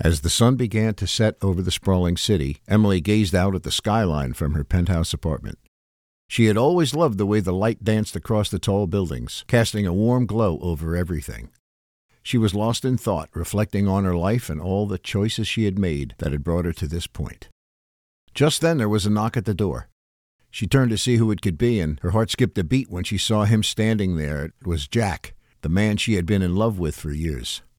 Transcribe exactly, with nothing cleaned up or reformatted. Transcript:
As the sun began to set over the sprawling city, Emily gazed out at the skyline from her penthouse apartment. She had always loved the way the light danced across the tall buildings, casting a warm glow over everything. She was lost in thought, reflecting on her life and all the choices she had made that had brought her to this point. Just then there was a knock at the door. She turned to see who it could be, and her heart skipped a beat when she saw him standing there. It was Jack, the man she had been in love with for years.